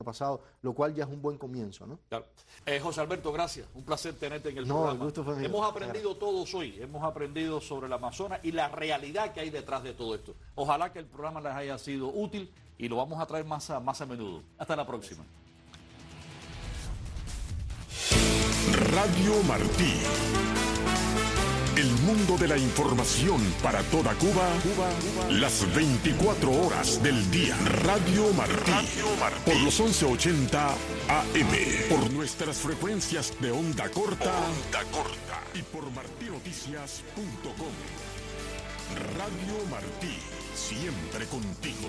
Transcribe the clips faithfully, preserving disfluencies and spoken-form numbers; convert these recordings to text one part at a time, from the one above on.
pasado, lo cual ya es un buen comienzo, ¿no? Claro. Eh, José Alberto, gracias. Un placer tenerte en el no, programa. El gusto fue mío. Hemos aprendido todos hoy, hemos aprendido sobre el Amazonas y la realidad que hay detrás de todo esto. Ojalá que el programa les haya sido útil y lo vamos a traer más a, más a menudo. Hasta la próxima. Radio Martí. El mundo de la información para toda Cuba, Cuba, Cuba, las veinticuatro horas del día. Radio Martí, Radio Martí. Por los once ochenta A M, por nuestras frecuencias de onda corta, onda corta y por martí noticias punto com. Radio Martí, siempre contigo.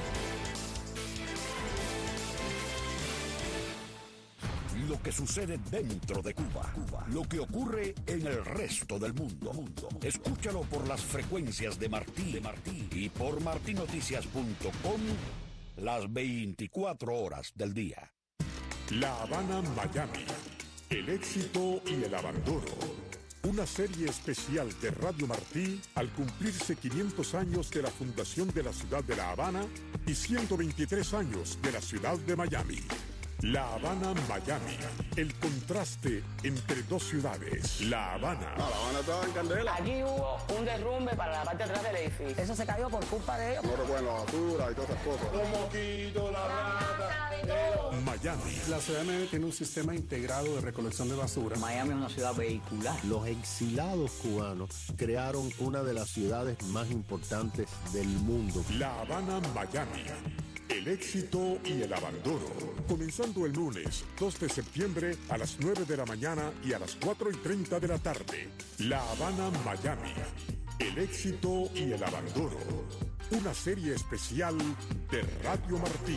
Lo que sucede dentro de Cuba, Cuba, lo que ocurre en el resto del mundo. mundo. Escúchalo por las frecuencias de Martí, de Martí y por martí noticias punto com las veinticuatro horas del día. La Habana, Miami. El éxito y el abandono. Una serie especial de Radio Martí al cumplirse quinientos años de la fundación de la ciudad de La Habana y ciento veintitrés años de la ciudad de Miami. La Habana, Miami. El contraste entre dos ciudades. La Habana. No, La Habana estaba en candela. Aquí hubo un derrumbe para la parte de atrás del edificio. Eso se cayó por culpa de ellos. No recuerdan la basura y todas esas cosas. Los mosquitos, la rata. Miami. La ciudad de Miami tiene un sistema integrado de recolección de basura. Miami es una ciudad vehicular. Los exilados cubanos crearon una de las ciudades más importantes del mundo. La Habana, Miami. El éxito y el abandono. Comenzando el lunes dos de septiembre a las nueve de la mañana y a las cuatro y treinta de la tarde. La Habana, Miami. El éxito y el abandono. Una serie especial de Radio Martí.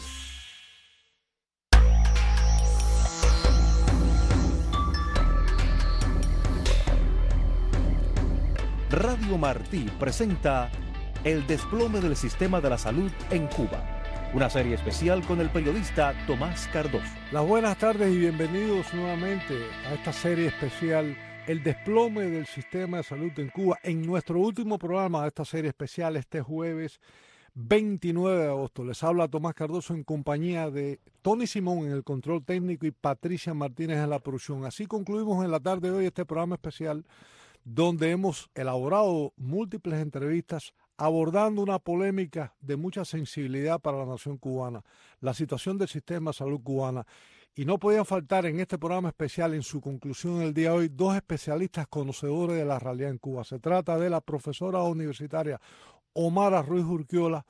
Radio Martí presenta El desplome del sistema de la salud en Cuba. Una serie especial con el periodista Tomás Cardoso. Las buenas tardes y bienvenidos nuevamente a esta serie especial, El desplome del sistema de salud en Cuba, en nuestro último programa de esta serie especial este jueves veintinueve de agosto. Les habla Tomás Cardoso en compañía de Tony Simón en el control técnico y Patricia Martínez en la producción. Así concluimos en la tarde de hoy este programa especial donde hemos elaborado múltiples entrevistas abordando una polémica de mucha sensibilidad para la nación cubana, la situación del sistema de salud cubana. Y no podían faltar en este programa especial, en su conclusión el día de hoy, dos especialistas conocedores de la realidad en Cuba. Se trata de la profesora universitaria Omara Ruiz Urquiola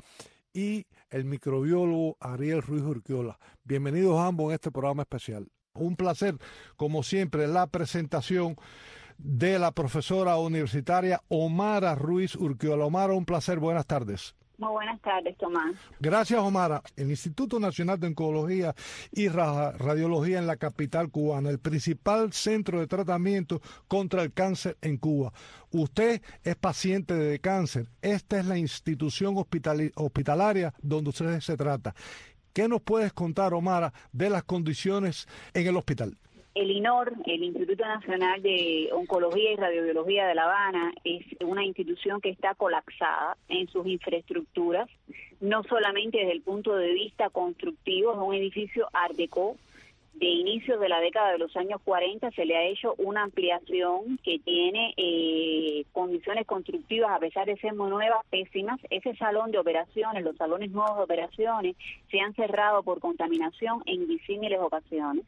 y el microbiólogo Ariel Ruiz Urquiola. Bienvenidos ambos en este programa especial. Un placer, como siempre, la presentación de la profesora universitaria Omara Ruiz Urquiola. Omara, un placer, buenas tardes. Muy buenas tardes, Tomás. Gracias, Omara. El Instituto Nacional de Oncología y Radiología en la capital cubana, el principal centro de tratamiento contra el cáncer en Cuba. Usted es paciente de cáncer. Esta es la institución hospital- hospitalaria donde usted se trata. ¿Qué nos puedes contar, Omara, de las condiciones en el hospital? El I N O R, el Instituto Nacional de Oncología y Radiobiología de La Habana, es una institución que está colapsada en sus infraestructuras, no solamente desde el punto de vista constructivo. Es un edificio Art Deco de inicios de la década de los años cuarenta. Se le ha hecho una ampliación que tiene eh, condiciones constructivas, a pesar de ser muy nuevas, pésimas. Ese salón de operaciones, los salones nuevos de operaciones, se han cerrado por contaminación en disímiles ocasiones.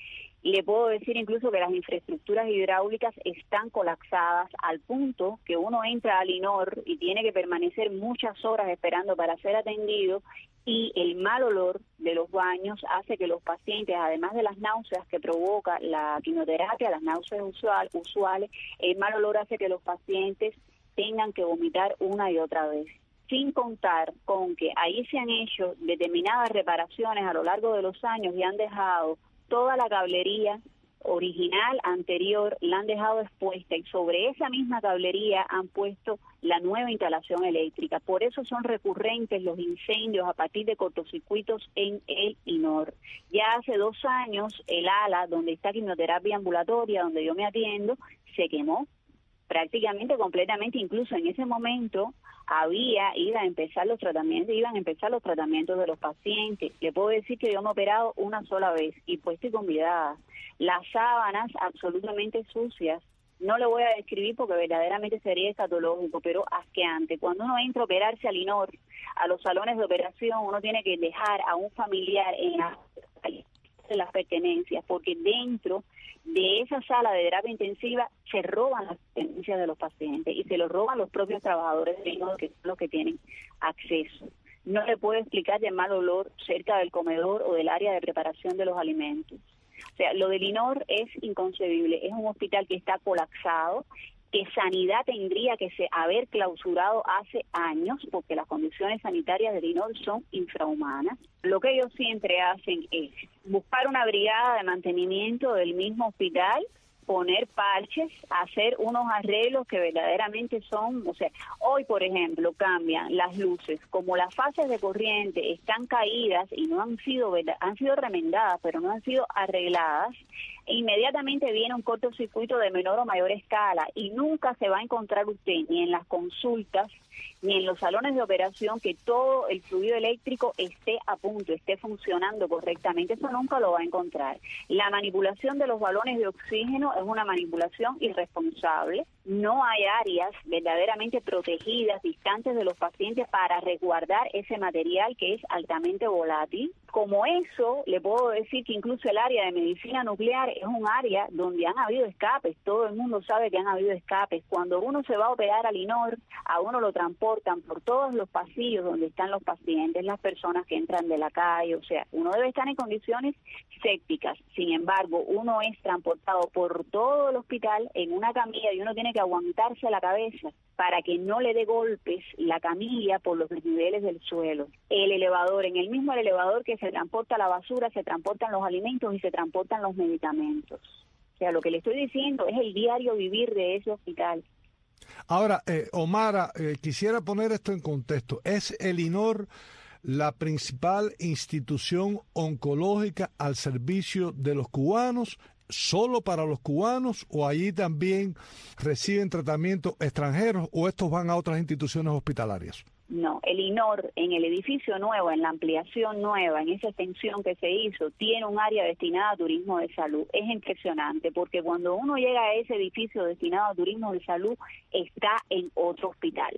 Le puedo decir incluso que las infraestructuras hidráulicas están colapsadas al punto que uno entra al I N O R y tiene que permanecer muchas horas esperando para ser atendido, y el mal olor de los baños hace que los pacientes, además de las náuseas que provoca la quimioterapia, las náuseas usual, usuales, el mal olor hace que los pacientes tengan que vomitar una y otra vez. Sin contar con que ahí se han hecho determinadas reparaciones a lo largo de los años y han dejado toda la cablería original anterior, la han dejado expuesta, y sobre esa misma cablería han puesto la nueva instalación eléctrica. Por eso son recurrentes los incendios a partir de cortocircuitos en el I N O R. Ya hace dos años el ala donde está quimioterapia ambulatoria, donde yo me atiendo, se quemó prácticamente completamente, incluso en ese momento había, iba a empezar los tratamientos, iban a empezar los tratamientos de los pacientes. Le puedo decir que yo me he operado una sola vez y pues estoy convidada. Las sábanas absolutamente sucias, no le voy a describir porque verdaderamente sería escatológico, pero asqueante. Cuando uno entra a operarse al I N O R, a los salones de operación, uno tiene que dejar a un familiar en la, en las pertenencias, porque dentro de esa sala de terapia intensiva se roban las pertenencias de los pacientes y se los roban los propios trabajadores del I N O R, que son los que tienen acceso. No le puedo explicar de mal olor cerca del comedor o del área de preparación de los alimentos. O sea, lo del I N O R es inconcebible. Es un hospital que está colapsado, que Sanidad tendría que se, haber clausurado hace años porque las condiciones sanitarias del I N O R son infrahumanas. Lo que ellos siempre hacen es buscar una brigada de mantenimiento del mismo hospital, poner parches, hacer unos arreglos que verdaderamente son, o sea, hoy por ejemplo cambian las luces, como las fases de corriente están caídas y no han sido, han sido remendadas, pero no han sido arregladas, inmediatamente viene un cortocircuito de menor o mayor escala y nunca se va a encontrar usted ni en las consultas ni en los salones de operación que todo el fluido eléctrico esté a punto, esté funcionando correctamente. Eso nunca lo va a encontrar. La manipulación de los balones de oxígeno es una manipulación irresponsable. No hay áreas verdaderamente protegidas, distantes de los pacientes para resguardar ese material que es altamente volátil. Como eso, le puedo decir que incluso el área de medicina nuclear es un área donde han habido escapes. Todo el mundo sabe que han habido escapes. Cuando uno se va a operar al I N O R, a uno lo transportan por todos los pasillos donde están los pacientes, las personas que entran de la calle. O sea, uno debe estar en condiciones sépticas. Sin embargo, uno es transportado por todo el hospital en una camilla y uno tiene que aguantarse la cabeza para que no le dé golpes la camilla por los desniveles del suelo. El elevador, en el mismo elevador que se transporta la basura, se transportan los alimentos y se transportan los medicamentos. O sea, lo que le estoy diciendo es el diario vivir de ese hospital. Ahora, eh, Omara, eh, quisiera poner esto en contexto. ¿Es el I N O R la principal institución oncológica al servicio de los cubanos, solo para los cubanos, o allí también reciben tratamiento extranjeros, o estos van a otras instituciones hospitalarias? No, el I N O R en el edificio nuevo, en la ampliación nueva, en esa extensión que se hizo, tiene un área destinada a turismo de salud. Es impresionante porque cuando uno llega a ese edificio destinado a turismo de salud, está en otro hospital.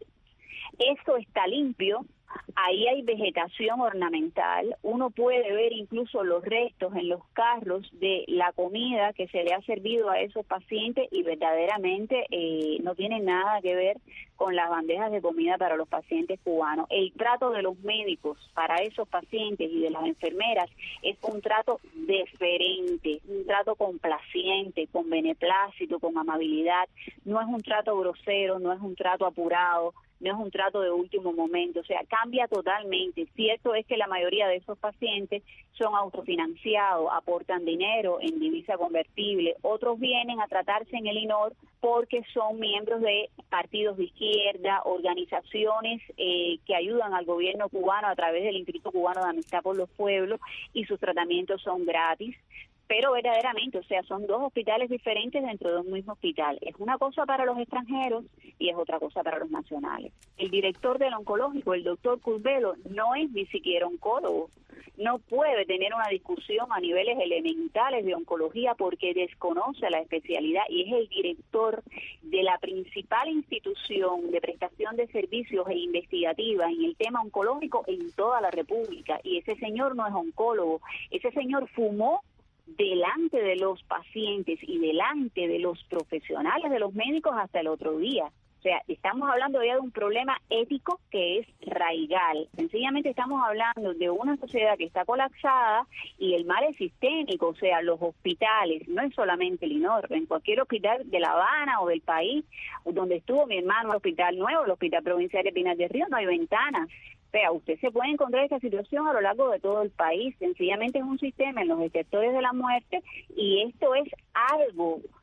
Esto está limpio. Ahí hay vegetación ornamental, uno puede ver incluso los restos en los carros de la comida que se le ha servido a esos pacientes y verdaderamente eh, no tiene nada que ver con las bandejas de comida para los pacientes cubanos. El trato de los médicos para esos pacientes y de las enfermeras es un trato deferente, un trato complaciente, con beneplácito, con amabilidad, no es un trato grosero, no es un trato apurado, no es un trato de último momento, o sea, cambia totalmente. Cierto es que la mayoría de esos pacientes son autofinanciados, aportan dinero en divisa convertible, otros vienen a tratarse en el I N O R porque son miembros de partidos de izquierda, organizaciones eh, que ayudan al gobierno cubano a través del Instituto Cubano de Amistad por los Pueblos y sus tratamientos son gratis. Pero verdaderamente, o sea, son dos hospitales diferentes dentro de un mismo hospital. Es una cosa para los extranjeros y es otra cosa para los nacionales. El director del oncológico, el doctor Curbelo, no es ni siquiera oncólogo. No puede tener una discusión a niveles elementales de oncología porque desconoce la especialidad y es el director de la principal institución de prestación de servicios e investigativa en el tema oncológico en toda la República. Y ese señor no es oncólogo, ese señor fumó delante de los pacientes y delante de los profesionales, de los médicos hasta el otro día. O sea, estamos hablando ya de un problema ético que es raigal. Sencillamente estamos hablando de una sociedad que está colapsada y el mal es sistémico, o sea, los hospitales, no es solamente el I N O R, en cualquier hospital de La Habana o del país, donde estuvo mi hermano, el Hospital Nuevo, el Hospital Provincial de Pinar del Río, no hay ventanas. O sea, usted se puede encontrar esta situación a lo largo de todo el país. Sencillamente es un sistema en los sectores de la muerte y esto es algo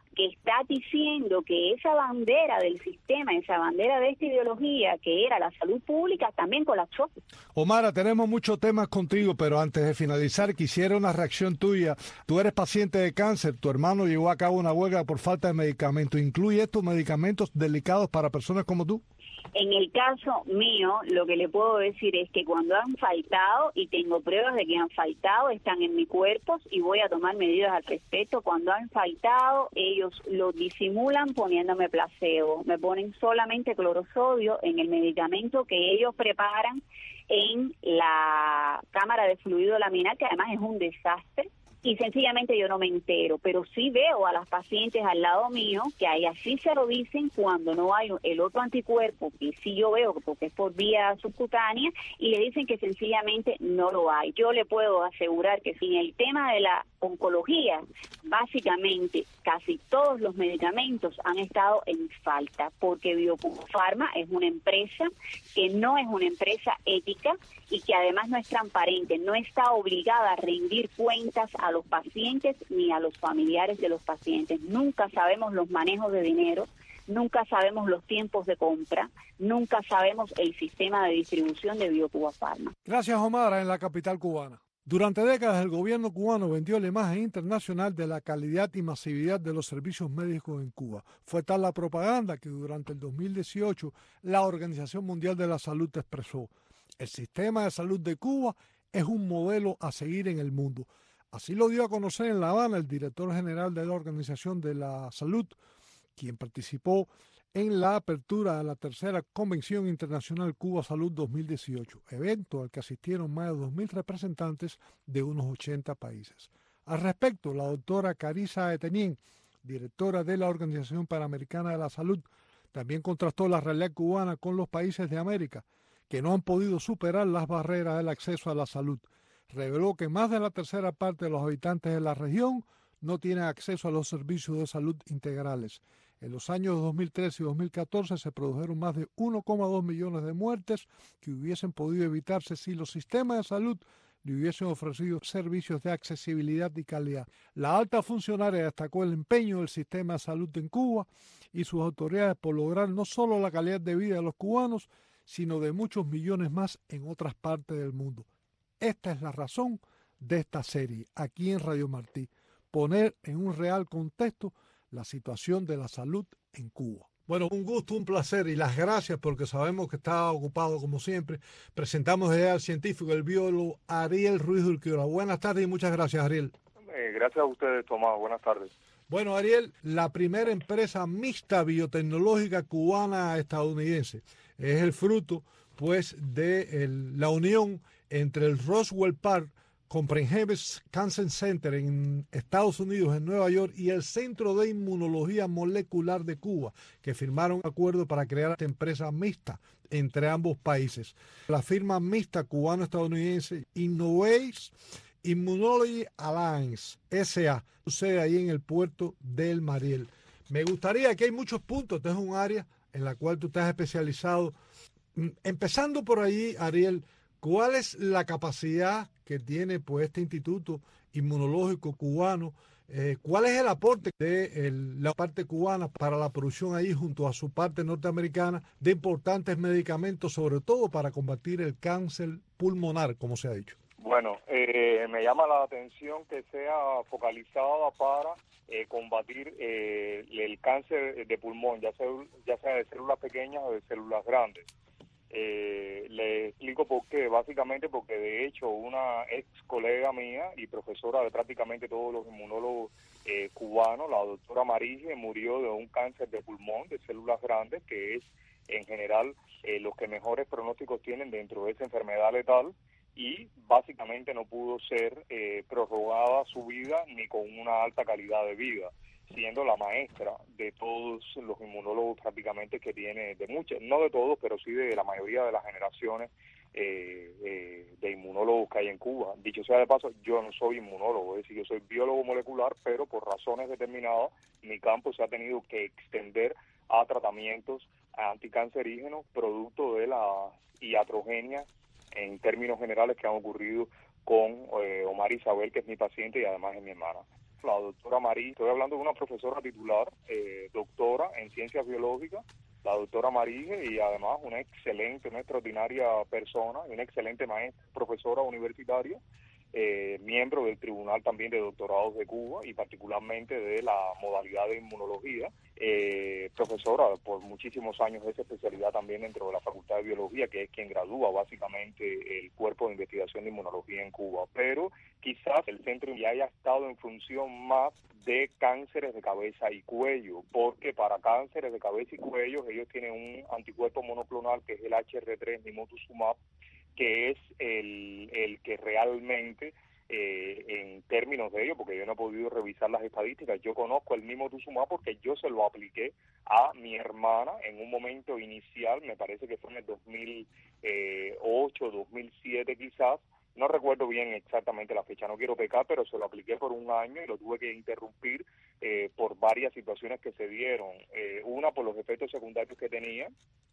que está diciendo que esa bandera del sistema, esa bandera de esta ideología que era la salud pública, también colapsó. Omara, tenemos muchos temas contigo, pero antes de finalizar quisiera una reacción tuya. Tú eres paciente de cáncer, tu hermano llevó a cabo una huelga por falta de medicamentos. ¿Incluye estos medicamentos delicados para personas como tú? En el caso mío, lo que le puedo decir es que cuando han faltado, y tengo pruebas de que han faltado, están en mi cuerpo y voy a tomar medidas al respecto. Cuando han faltado, ellos lo disimulan poniéndome placebo. Me ponen solamente clorosodio en el medicamento que ellos preparan en la cámara de fluido laminar, que además es un desastre. Y sencillamente yo no me entero, pero sí veo a las pacientes al lado mío que ahí así se lo dicen cuando no hay el otro anticuerpo, que sí yo veo porque es por vía subcutánea, y le dicen que sencillamente no lo hay. Yo le puedo asegurar que sin el tema de la oncología, básicamente casi todos los medicamentos han estado en falta, porque Biofarma es una empresa que no es una empresa ética y que además no es transparente, no está obligada a rendir cuentas a los pacientes ni a los familiares de los pacientes. Nunca sabemos los manejos de dinero, nunca sabemos los tiempos de compra, nunca sabemos el sistema de distribución de Biofarma. Gracias, Omara, en la capital cubana. Durante décadas el gobierno cubano vendió la imagen internacional de la calidad y masividad de los servicios médicos en Cuba. Fue tal la propaganda que durante el dos mil dieciocho la Organización Mundial de la Salud expresó: el sistema de salud de Cuba es un modelo a seguir en el mundo. Así lo dio a conocer en La Habana el director general de la Organización de la Salud, quien participó en la apertura de la tercera Convención Internacional Cuba Salud dos mil dieciocho, evento al que asistieron más de dos mil representantes de unos ochenta países. Al respecto, la doctora Carissa Etenien, directora de la Organización Panamericana de la Salud, también contrastó la realidad cubana con los países de América, que no han podido superar las barreras del acceso a la salud. Reveló que más de la tercera parte de los habitantes de la región no tienen acceso a los servicios de salud integrales. En los años dos mil trece y dos mil catorce se produjeron más de uno coma dos millones de muertes que hubiesen podido evitarse si los sistemas de salud le hubiesen ofrecido servicios de accesibilidad y calidad. La alta funcionaria destacó el empeño del sistema de salud en Cuba y sus autoridades por lograr no solo la calidad de vida de los cubanos, sino de muchos millones más en otras partes del mundo. Esta es la razón de esta serie, aquí en Radio Martí, poner en un real contexto la situación de la salud en Cuba. Bueno, un gusto, un placer y las gracias porque sabemos que está ocupado como siempre. Presentamos ya al científico, el biólogo Ariel Ruiz Urquiola. Buenas tardes y muchas gracias, Ariel. Eh, gracias a ustedes, Tomás. Buenas tardes. Bueno, Ariel, la primera empresa mixta biotecnológica cubana-estadounidense es el fruto, pues, de el, la unión entre el Roswell Park Comprehensive Cancer Center en Estados Unidos, en Nueva York, y el Centro de Inmunología Molecular de Cuba, que firmaron un acuerdo para crear esta empresa mixta entre ambos países. La firma mixta cubano-estadounidense Innovace Immunology Alliance, S A, sucede ahí en el puerto del Mariel. Me gustaría, que hay muchos puntos, este es un área en la cual tú estás especializado. Empezando por allí, Ariel, ¿cuál es la capacidad que tiene pues este Instituto Inmunológico Cubano? Eh, ¿Cuál es el aporte de el, la parte cubana para la producción ahí junto a su parte norteamericana de importantes medicamentos, sobre todo para combatir el cáncer pulmonar, como se ha dicho? Bueno, eh, me llama la atención que sea focalizada para eh, combatir eh, el cáncer de pulmón, ya sea, ya sea de células pequeñas o de células grandes. Eh, le explico por qué. Básicamente porque de hecho una ex colega mía y profesora de prácticamente todos los inmunólogos eh, cubanos, la doctora Marige, murió de un cáncer de pulmón de células grandes, que es en general eh, los que mejores pronósticos tienen dentro de esa enfermedad letal, y básicamente no pudo ser eh, prorrogada su vida ni con una alta calidad de vida, siendo la maestra de todos los inmunólogos prácticamente que tiene, de muchos, no de todos, pero sí de la mayoría de las generaciones eh, eh, de inmunólogos que hay en Cuba. Dicho sea de paso, yo no soy inmunólogo, es decir, yo soy biólogo molecular, pero por razones determinadas mi campo se ha tenido que extender a tratamientos anticancerígenos producto de la iatrogenia en términos generales que han ocurrido con eh, Omar Isabel, que es mi paciente y además es mi hermana. la doctora Marí, estoy hablando de una profesora titular, eh, doctora en ciencias biológicas, la doctora Marige, y además una excelente, una extraordinaria persona, una excelente maestra, profesora universitaria, eh, miembro del Tribunal también de Doctorados de Cuba y particularmente de la modalidad de inmunología, eh, profesora por muchísimos años de esa especialidad también dentro de la Facultad de Biología, que es quien gradúa básicamente el cuerpo de investigación de inmunología en Cuba. Pero quizás el centro ya haya estado en función más de cánceres de cabeza y cuello, porque para cánceres de cabeza y cuello ellos tienen un anticuerpo monoclonal que es el H R tres nimotuzumab, que es el, el que realmente, eh, en términos de ello, porque yo no he podido revisar las estadísticas, yo conozco el nimotuzumab porque yo se lo apliqué a mi hermana en un momento inicial, me parece que fue en el dos mil ocho, dos mil siete quizás, no recuerdo bien exactamente la fecha, no quiero pecar, pero se lo apliqué por un año y lo tuve que interrumpir eh, por varias situaciones que se dieron. Eh, una, por los efectos secundarios que tenía.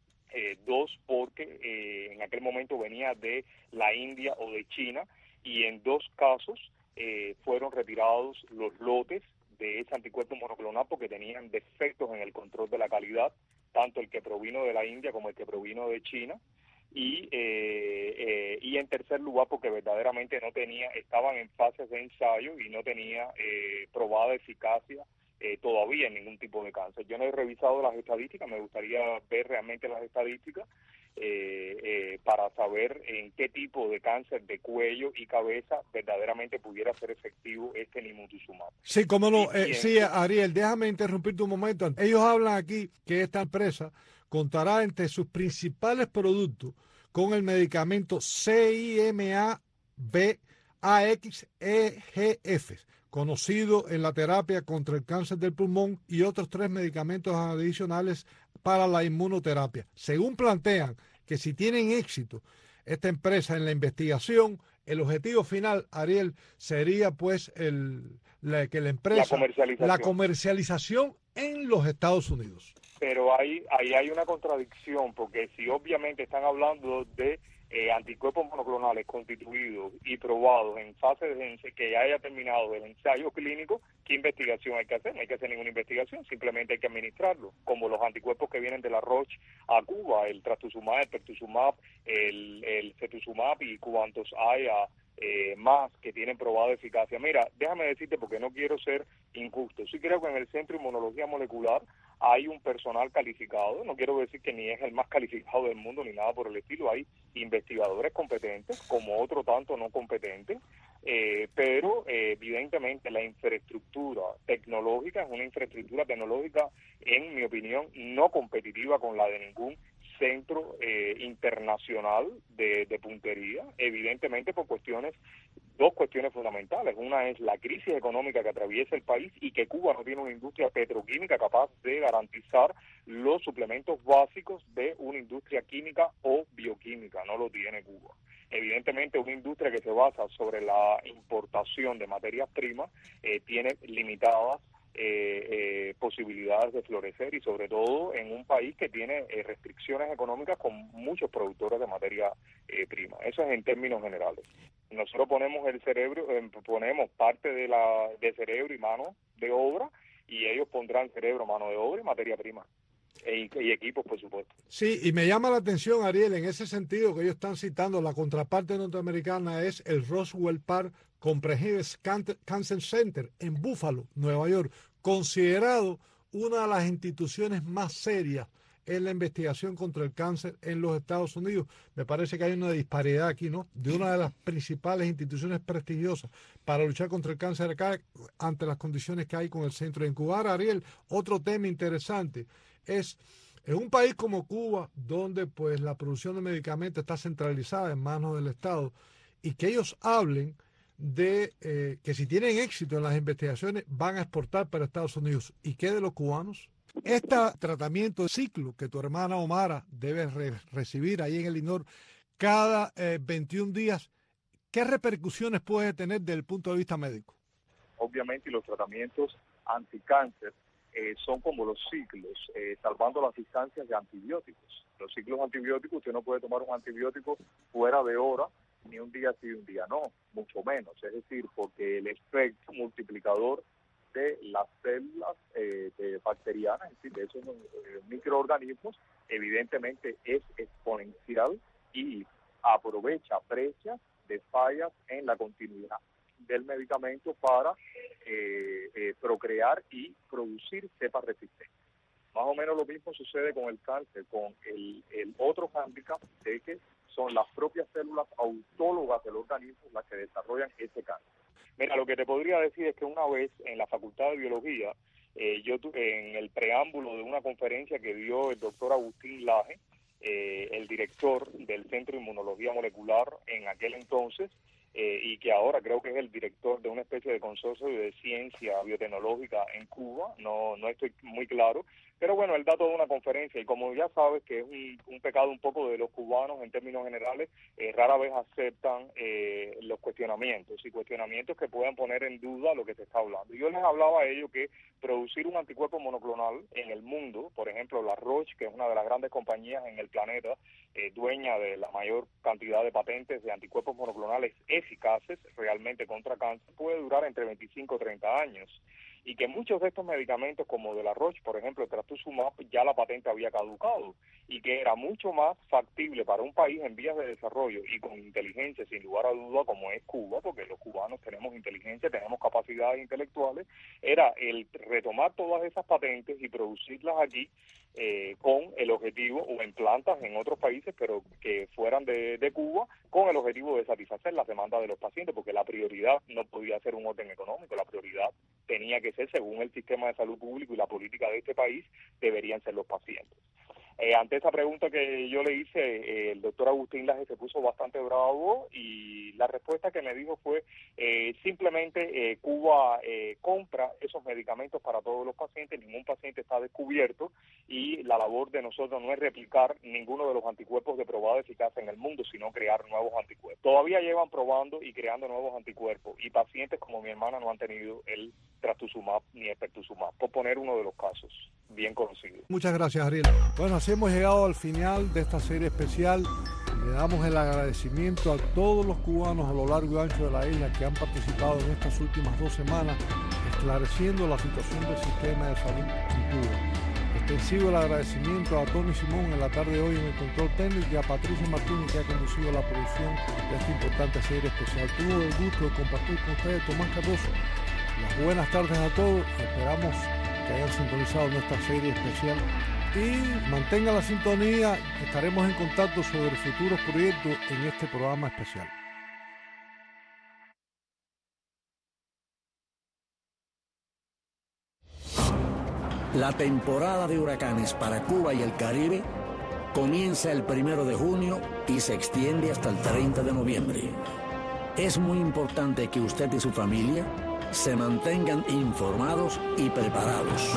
Eh, dos, porque eh, en aquel momento venía de la India o de China, y en dos casos eh, fueron retirados los lotes de ese anticuerpo monoclonal porque tenían defectos en el control de la calidad, tanto el que provino de la India como el que provino de China. Y eh, eh, y en tercer lugar porque verdaderamente no tenía, estaban en fases de ensayo y no tenía eh, probada eficacia eh, todavía en ningún tipo de cáncer. Yo no he revisado las estadísticas, me gustaría ver realmente las estadísticas eh, eh, para saber en qué tipo de cáncer de cuello y cabeza verdaderamente pudiera ser efectivo este nimotuzumab. Sí, cómo no. Eh, sí, Ariel, déjame interrumpirte un momento. Ellos hablan aquí que esta empresa contará entre sus principales productos con el medicamento C I M A B A X E G F, conocido en la terapia contra el cáncer del pulmón, y otros tres medicamentos adicionales para la inmunoterapia. Según plantean que si tienen éxito esta empresa en la investigación, el objetivo final, Ariel, sería pues el la, que la empresa... La comercialización. La comercialización en los Estados Unidos. Pero ahí, ahí hay una contradicción, porque si obviamente están hablando de eh, anticuerpos monoclonales constituidos y probados en fase de ensayo, que ya haya terminado el ensayo clínico, ¿qué investigación hay que hacer? No hay que hacer ninguna investigación, simplemente hay que administrarlo, como los anticuerpos que vienen de la Roche a Cuba, el trastuzumab, el pertuzumab, el, el cetuximab y cuantos haya eh, más que tienen probada eficacia. Mira, déjame decirte, porque no quiero ser injusto, sí creo que en el Centro de Inmunología Molecular hay un personal calificado, no quiero decir que ni es el más calificado del mundo ni nada por el estilo, hay investigadores competentes como otro tanto no competentes, eh, pero eh, evidentemente la infraestructura tecnológica es una infraestructura tecnológica, en mi opinión, no competitiva con la de ningún centro eh, internacional de, de puntería, evidentemente por cuestiones, dos cuestiones fundamentales. Una es la crisis económica que atraviesa el país y que Cuba no tiene una industria petroquímica capaz de garantizar los suplementos básicos de una industria química o bioquímica, no lo tiene Cuba. Evidentemente una industria que se basa sobre la importación de materias primas eh, tiene limitadas Eh, eh, posibilidades de florecer, y sobre todo en un país que tiene eh, restricciones económicas con muchos productores de materia eh, prima. Eso es en términos generales. Nosotros ponemos el cerebro, eh, ponemos parte de la de cerebro y mano de obra, y ellos pondrán cerebro, mano de obra y materia prima. Y, y equipos, por supuesto. Sí, y me llama la atención, Ariel, en ese sentido que ellos están citando, la contraparte norteamericana es el Roswell Park Comprehensive Cancer Center en Buffalo, Nueva York, considerado una de las instituciones más serias en la investigación contra el cáncer en los Estados Unidos. Me parece que hay una disparidad aquí, ¿no? De una de las principales instituciones prestigiosas para luchar contra el cáncer acá, ante las condiciones que hay con el centro de incubar. Ariel, otro tema interesante es, en un país como Cuba, donde pues la producción de medicamentos está centralizada en manos del Estado, y que ellos hablen de eh, que si tienen éxito en las investigaciones van a exportar para Estados Unidos. ¿Y qué de los cubanos? Este tratamiento de ciclo que tu hermana Omara debe re recibir ahí en el I N O R cada eh, veintiún días, ¿qué repercusiones puede tener desde el punto de vista médico? Obviamente, y los tratamientos anticáncer eh, son como los ciclos, eh, salvando las distancias de antibióticos. Los ciclos antibióticos, usted no puede tomar un antibiótico fuera de hora, ni un día sí y un día no, mucho menos. Es decir, porque el efecto multiplicador de las células eh, de bacterianas, es decir, de esos eh, microorganismos, evidentemente es exponencial y aprovecha brechas de fallas en la continuidad del medicamento para eh, eh, procrear y producir cepas resistentes. Más o menos lo mismo sucede con el cáncer, con el, el otro hándicap de que son las propias células autólogas del organismo las que desarrollan ese cáncer. Mira, lo que te podría decir es que una vez en la Facultad de Biología, eh, yo en el preámbulo de una conferencia que dio el doctor Agustín Laje, eh, el director del Centro de Inmunología Molecular en aquel entonces, eh, y que ahora creo que es el director de una especie de consorcio de ciencia biotecnológica en Cuba, no, no estoy muy claro, pero bueno, él da toda una conferencia y como ya sabes que es un, un pecado un poco de los cubanos en términos generales, eh, rara vez aceptan eh, los cuestionamientos y cuestionamientos que puedan poner en duda lo que se está hablando. Y yo les hablaba a ellos que producir un anticuerpo monoclonal en el mundo, por ejemplo la Roche, que es una de las grandes compañías en el planeta, eh, dueña de la mayor cantidad de patentes de anticuerpos monoclonales eficaces realmente contra cáncer, puede durar entre veinticinco y treinta años. Y que muchos de estos medicamentos, como de la Roche, por ejemplo, el trastuzumab, ya la patente había caducado y que era mucho más factible para un país en vías de desarrollo y con inteligencia, sin lugar a duda, como es Cuba, porque los cubanos tenemos inteligencia, tenemos capacidades intelectuales, era el retomar todas esas patentes y producirlas aquí eh, con el objetivo, o en plantas en otros países, pero que fueran de, de Cuba, con el objetivo de satisfacer las demandas de los pacientes, porque la prioridad no podía ser un orden económico, la prioridad tenía que ser, según el sistema de salud público y la política de este país, deberían ser los pacientes. Eh, ante esa pregunta que yo le hice, eh, el doctor Agustín Laje se puso bastante bravo y la respuesta que me dijo fue eh, simplemente eh, Cuba eh, compra esos medicamentos para todos los pacientes, ningún paciente está descubierto y la labor de nosotros no es replicar ninguno de los anticuerpos de probada eficacia en el mundo, sino crear nuevos anticuerpos. Todavía llevan probando y creando nuevos anticuerpos y pacientes como mi hermana no han tenido el trastuzumab ni el pertuzumab, por poner uno de los casos bien conocidos. Muchas gracias, Ariel. Bueno, así hemos llegado al final de esta serie especial. Le damos el agradecimiento a todos los cubanos a lo largo y ancho de la isla que han participado en estas últimas dos semanas esclareciendo la situación del sistema de salud en Cuba. Extensivo el agradecimiento a Tony Simón en la tarde de hoy en el control técnico y a Patricia Martínez que ha conducido la producción de esta importante serie especial. Tuvo el gusto de compartir con ustedes Tomás Cardoso. Las buenas tardes a todos. Esperamos que hayan sintonizado nuestra serie especial y mantengan la sintonía. Estaremos en contacto sobre futuros proyectos en este programa especial. La temporada de huracanes para Cuba y el Caribe comienza el primero de junio y se extiende hasta el treinta de noviembre. Es muy importante que usted y su familia se mantengan informados y preparados.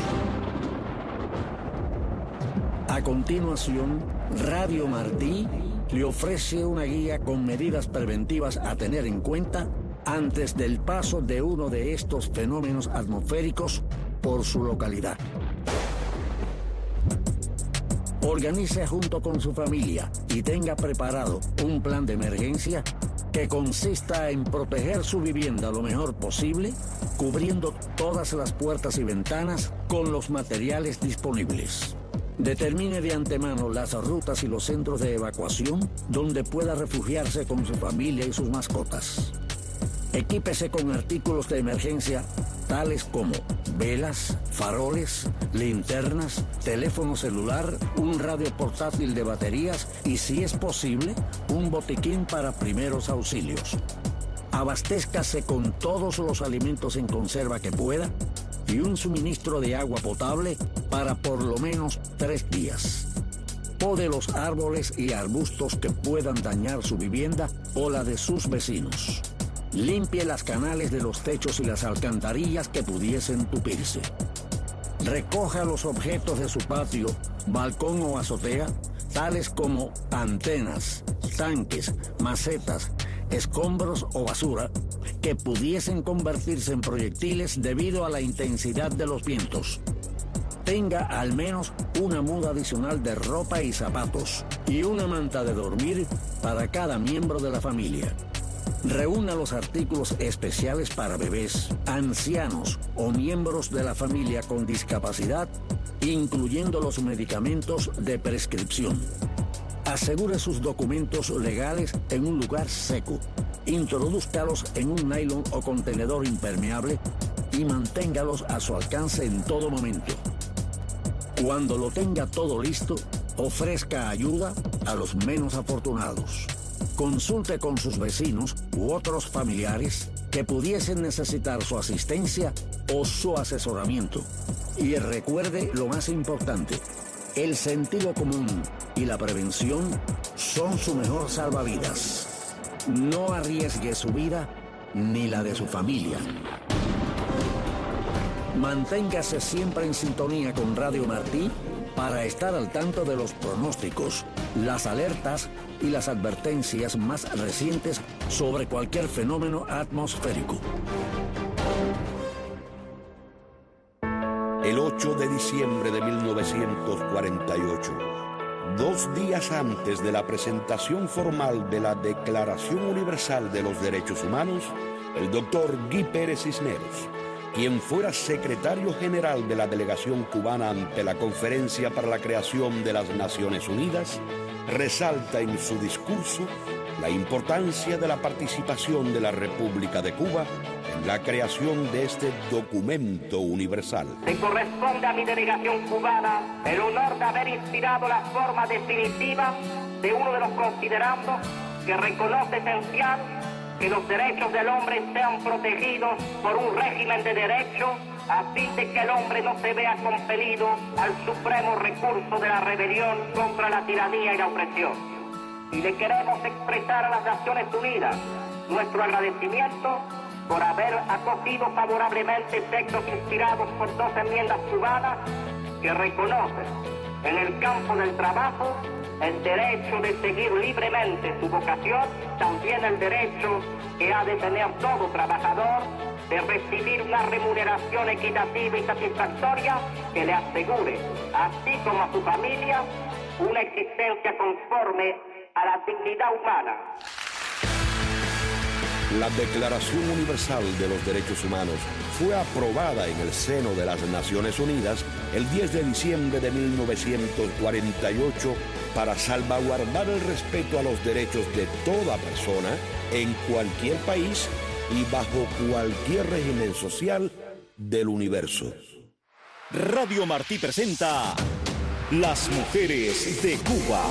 A continuación, Radio Martí le ofrece una guía con medidas preventivas a tener en cuenta antes del paso de uno de estos fenómenos atmosféricos por su localidad. Organice junto con su familia y tenga preparado un plan de emergencia que consista en proteger su vivienda lo mejor posible, cubriendo todas las puertas y ventanas con los materiales disponibles. Determine de antemano las rutas y los centros de evacuación donde pueda refugiarse con su familia y sus mascotas. Equípese con artículos de emergencia tales como velas, faroles, linternas, teléfono celular, un radio portátil de baterías y, si es posible, un botiquín para primeros auxilios. Abastézcase con todos los alimentos en conserva que pueda y un suministro de agua potable para por lo menos tres días. Pode los árboles y arbustos que puedan dañar su vivienda o la de sus vecinos. Limpie las canales de los techos y las alcantarillas que pudiesen tupirse. Recoja los objetos de su patio, balcón o azotea, tales como antenas, tanques, macetas, escombros o basura, que pudiesen convertirse en proyectiles debido a la intensidad de los vientos. tenga al menos una muda adicional de ropa y zapatos y una manta de dormir para cada miembro de la familia. Reúna los artículos especiales para bebés, ancianos o miembros de la familia con discapacidad, incluyendo los medicamentos de prescripción. Asegure sus documentos legales en un lugar seco. Introdúzcalos en un nylon o contenedor impermeable y manténgalos a su alcance en todo momento. Cuando lo tenga todo listo, ofrezca ayuda a los menos afortunados. Consulte con sus vecinos u otros familiares que pudiesen necesitar su asistencia o su asesoramiento. Y recuerde lo más importante, el sentido común y la prevención son su mejor salvavidas. No arriesgue su vida ni la de su familia. Manténgase siempre en sintonía con Radio Martí para estar al tanto de los pronósticos, las alertas y las advertencias más recientes sobre cualquier fenómeno atmosférico. El ocho de diciembre de mil novecientos cuarenta y ocho, dos días antes de la presentación formal de la Declaración Universal de los Derechos Humanos, el doctor Guy Pérez Cisneros, quien fuera secretario general de la delegación cubana ante la Conferencia para la Creación de las Naciones Unidas, resalta en su discurso la importancia de la participación de la República de Cuba en la creación de este documento universal. Le corresponde a mi delegación cubana el honor de haber inspirado la forma definitiva de uno de los considerandos que reconoce esencial que los derechos del hombre sean protegidos por un régimen de derecho a fin de que el hombre no se vea compelido al supremo recurso de la rebelión contra la tiranía y la opresión. Y le queremos expresar a las Naciones Unidas nuestro agradecimiento por haber acogido favorablemente textos inspirados por dos enmiendas cubanas que reconocen en el campo del trabajo el derecho de seguir libremente su vocación, también el derecho que ha de tener todo trabajador de recibir una remuneración equitativa y satisfactoria que le asegure, así como a su familia, una existencia conforme a la dignidad humana. La Declaración Universal de los Derechos Humanos fue aprobada en el seno de las Naciones Unidas el diez de diciembre de mil novecientos cuarenta y ocho para salvaguardar el respeto a los derechos de toda persona en cualquier país y bajo cualquier régimen social del universo. Radio Martí presenta Las Mujeres de Cuba.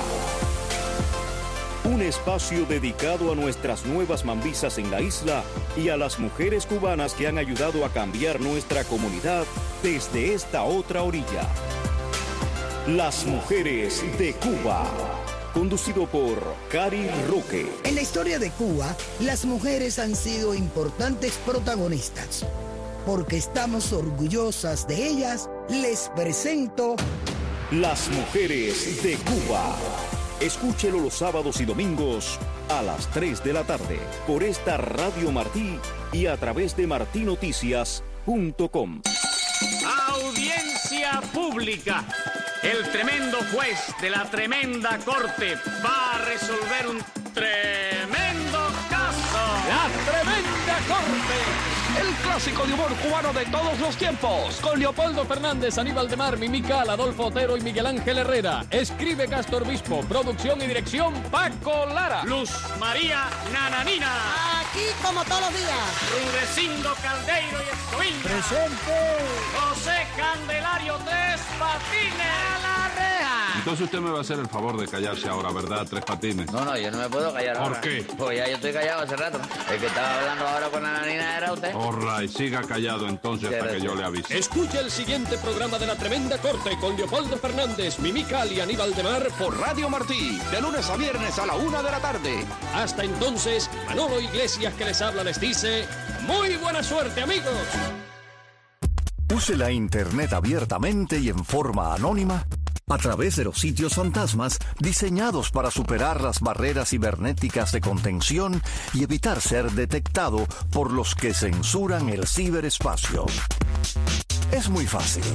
Un espacio dedicado a nuestras nuevas mambisas en la isla y a las mujeres cubanas que han ayudado a cambiar nuestra comunidad desde esta otra orilla. Las Mujeres de Cuba. Conducido por Cari Roque. En la historia de Cuba, las mujeres han sido importantes protagonistas. Porque estamos orgullosas de ellas, les presento Las Mujeres de Cuba. Escúchelo los sábados y domingos a las tres de la tarde por esta Radio Martí y a través de martí noticias punto com. Audiencia pública. El tremendo juez de la tremenda corte va a resolver un tremendo caso. La tremenda corte. El clásico de humor cubano de todos los tiempos. Con Leopoldo Fernández, Aníbal de Mar, Mimical, Adolfo Otero y Miguel Ángel Herrera. Escribe Castor Bispo. Producción y dirección Paco Lara. Luz María Nananina. Aquí como todos los días. Rudecindo Caldeiro y Escoviña. Presente. José Candelario Tres Patines. A la reja. Entonces usted me va a hacer el favor de callarse ahora, ¿verdad, Tres Patines? No, no, yo no me puedo callar ¿Por ahora. ¿Por qué? Pues ya yo estoy callado hace rato. El que estaba hablando ahora con Nananina era usted. All right, siga callado entonces hasta que yo le avise. Escucha el siguiente programa de La Tremenda Corte con Leopoldo Fernández, Mimical y Aníbal de Mar por Radio Martí, de lunes a viernes a la una de la tarde. Hasta entonces, Manolo Iglesias que les habla les dice, muy buena suerte, amigos. Use la Internet abiertamente y en forma anónima a través de los sitios fantasmas diseñados para superar las barreras cibernéticas de contención y evitar ser detectado por los que censuran el ciberespacio. Es muy fácil.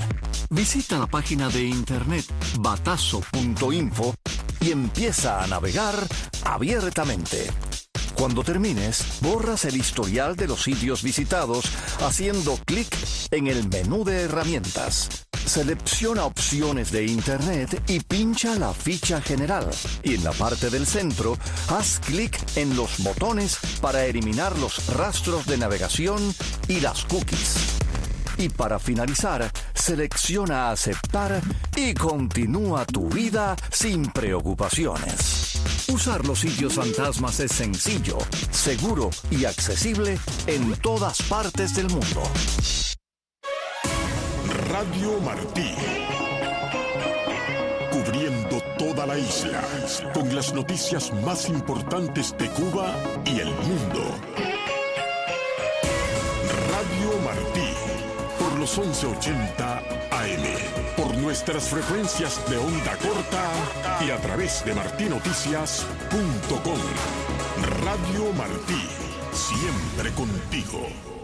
Visita la página de internet batazo punto info y empieza a navegar abiertamente. Cuando termines, borras el historial de los sitios visitados haciendo clic en el menú de herramientas. Selecciona opciones de Internet y pincha la ficha general. Y en la parte del centro, haz clic en los botones para eliminar los rastros de navegación y las cookies. Y para finalizar, selecciona aceptar y continúa tu vida sin preocupaciones. Usar los sitios fantasmas es sencillo, seguro y accesible en todas partes del mundo. Radio Martí. Cubriendo toda la isla con las noticias más importantes de Cuba y el mundo. Radio Martí. Por los once ochenta A M, por nuestras frecuencias de onda corta y a través de marti noticias punto com. Radio Martí, siempre contigo.